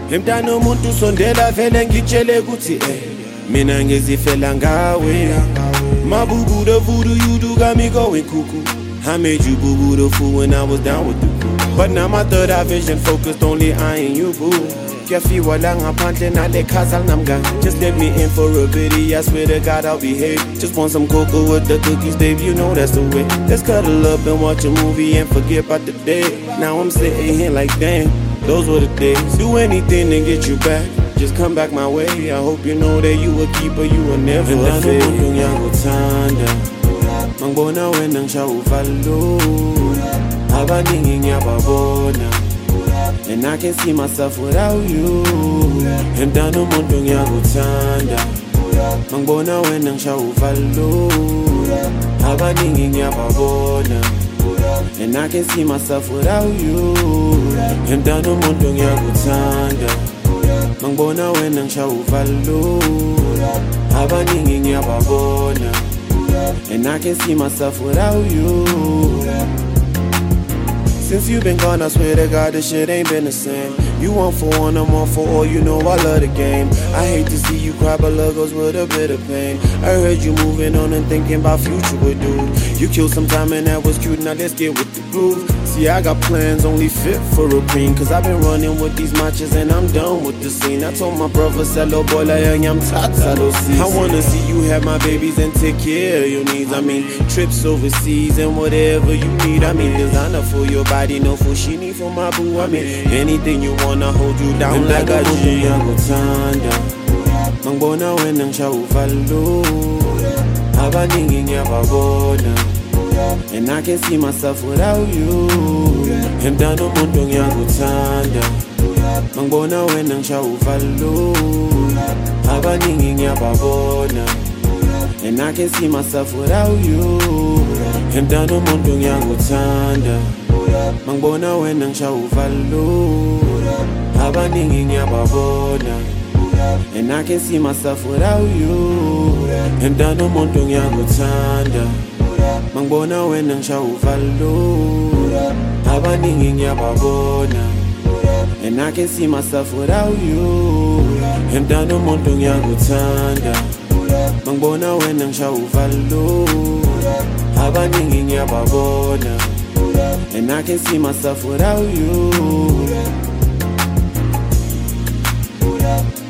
Emntana umuntu sondela vele ngitshele kuthi mina ngizifela ngawe. Mabubu the voodoo you do got me going cuckoo. I made you boo-boo the fool when I was down with the crew. But now my third eye vision focused only eyeing you boo. Kefi wala ngaphandle nale khazal namga. Just let me in for a biddy, I swear to God I'll behave. Just want some cocoa with the cookies, babe, you know that's the way. Let's cuddle up and watch a movie and forget about the day. Now I'm sitting here like damn, those were the days. Do anything to get you back, just come back my way. I hope you know that you a keeper, you will never fail. Mangibona wena ngishawuvalo, abaningi ngiyababona, and I can't see myself without you. Emntana umuntu ngiyakuthanda, mangibona wena ngishawuvalo, abaningi ngiyababona, and I can't see myself without you. Emntana umuntu ngiyakuthanda, mangibona wena ngishawuvalo, abaningi ngiyababona, and I can't see myself without you. Since you been gone, I swear to God, this shit ain't been the same. You 1 for 1, I'm 1 for all, you know I love the game. I hate to see you cry, but love goes with a bit of pain. I heard you moving on and thinking about future with dude. You killed some time and that was cute, now let's get with the groove. See, I got plans only fit for a queen, cause I've been running with these matches and I'm done with the scene. I told my brother, hello boy, like I'm tata. I wanna see you have my babies and take care of your needs. I mean, trips overseas and whatever you need. I mean, designer for your body, no fushini for my boo. I mean, anything you wanna hold you down like a G. Mangibona wena ngishawuvalo, abaningi ngiyababona, and I can't see myself without you. Emntana umuntu ngiyakuthanda, mangibona wena ngishawuvalo, abaningi ngiyababona, and I can't see myself without you. Emntana umuntu ngiyakuthanda, mangibona wena ngishawuvalo, abaningi ngiyababona, and I can't see myself without you. Emntana umuntu ngiyakuthanda, mangibona wena ngishawuvalo, abaningi ngiyababona, and I can't see myself without you. Emntana umuntu ngiyakuthanda, mangibona wena ngishawuvalo, abaningi ngiyababona, and I can't see myself without you.